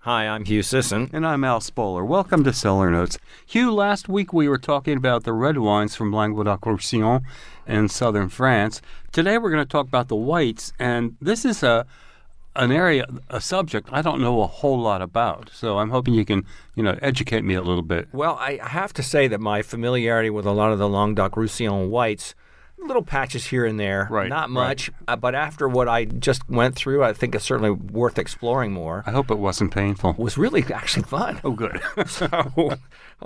Hi, I'm Hugh Sisson. And I'm Al Spoler. Welcome to Cellar Notes. Hugh, last week we were talking about the red wines from Languedoc-Roussillon in southern France. Today we're going to talk about the whites, and this is a subject I don't know a whole lot about. So I'm hoping you can, educate me a little bit. Well, I have to say that my familiarity with a lot of the Languedoc-Roussillon whites, little patches here and there, not much, but after what I just went through, I think it's certainly worth exploring more. I hope it wasn't painful. It was really actually fun. Oh, good. So,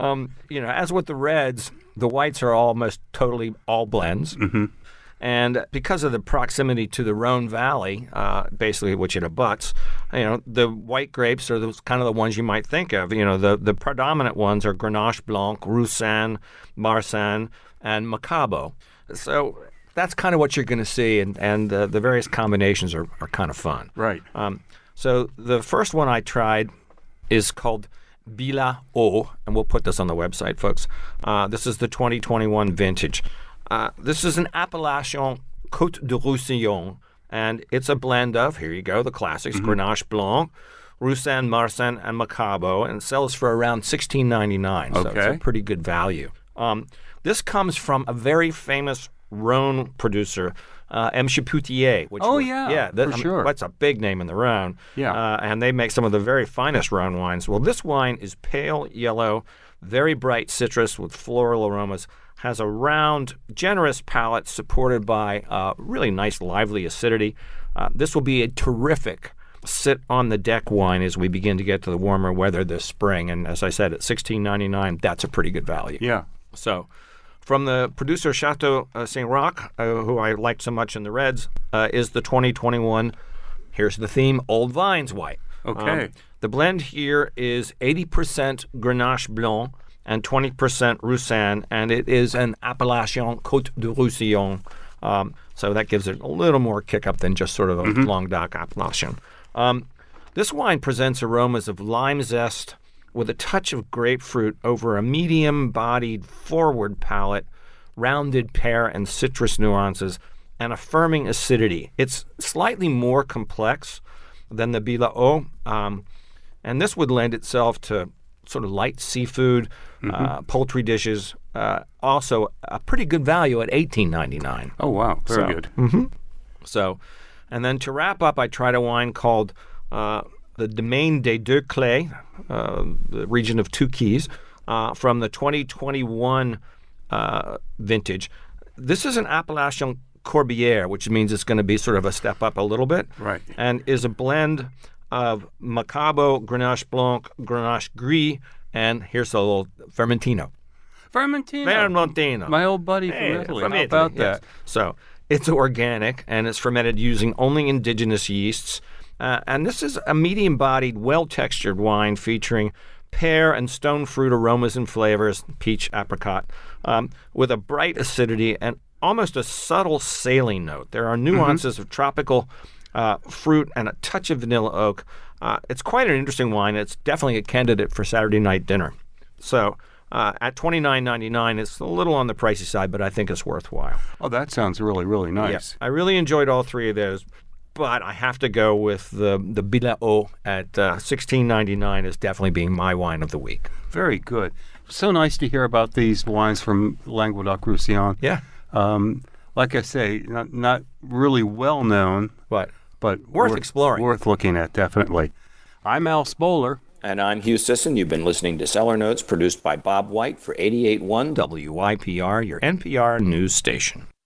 as with the reds, the whites are almost totally all blends. Mm-hmm. And because of the proximity to the Rhone Valley, basically which it abuts, the white grapes are kind of the ones you might think of. The predominant ones are Grenache Blanc, Roussanne, Marsanne, and Macabo. So that's kind of what you're going to see, and the various combinations are kind of fun. Right. So the first one I tried is called Bila O, and we'll put this on the website, folks. This is the 2021 vintage. This is an Appellation Côte de Roussillon, and it's a blend of, here you go, the classics, Grenache Blanc, Roussanne, Marsanne, and Macabo, and it sells for around $16.99, so it's a pretty good value. This comes from a very famous Rhone producer, M. Chapoutier. Sure. That's a big name in the Rhone. Yeah. And they make some of the very finest Rhone wines. Well, this wine is pale yellow, very bright citrus with floral aromas, has a round, generous palate supported by really nice, lively acidity. This will be a terrific sit-on-the-deck wine as we begin to get to the warmer weather this spring. And as I said, at $16.99, that's a pretty good value. Yeah. So, from the producer Chateau Saint Roch, who I liked so much in the reds, is the 2021, here's the theme, Old Vines White. Okay. The blend here is 80% Grenache Blanc and 20% Roussanne, and it is an Appellation Côte de Roussillon. So that gives it a little more kick-up than just sort of a Languedoc appellation. This wine presents aromas of lime zest with a touch of grapefruit over a medium-bodied forward palate, rounded pear and citrus nuances, and a firming acidity. It's slightly more complex than the Bila O, and this would lend itself to sort of light seafood, poultry dishes. Also, a pretty good value at $18.99. Oh, wow. Very good. Mm-hmm. So, and then to wrap up, I tried a wine called the Domaine des Deux Clés, the region of Two Keys, from the 2021 vintage. This is an Appellation Corbière, which means it's going to be sort of a step up a little bit. Right. And is a blend of Macabo, Grenache Blanc, Grenache Gris, and here's a little Vermentino. Vermentino. My old buddy from Italy. How about that? So it's organic, and it's fermented using only indigenous yeasts. And this is a medium-bodied, well-textured wine featuring pear and stone fruit aromas and flavors, peach, apricot, with a bright acidity and almost a subtle saline note. There are nuances of tropical fruit and a touch of vanilla oak. It's quite an interesting wine. It's definitely a candidate for Saturday night dinner. So at $29.99, it's a little on the pricey side, but I think it's worthwhile. Oh, that sounds really, really nice. Yeah, I really enjoyed all three of those. But I have to go with the Bila O at $16.99 as definitely being my wine of the week. Very good. So nice to hear about these wines from Languedoc-Roussillon. Yeah. Like I say, not really well known, but worth exploring. Worth looking at, definitely. I'm Al Spoler. And I'm Hugh Sisson. You've been listening to Cellar Notes, produced by Bob White for 88.1 WYPR, your NPR news station.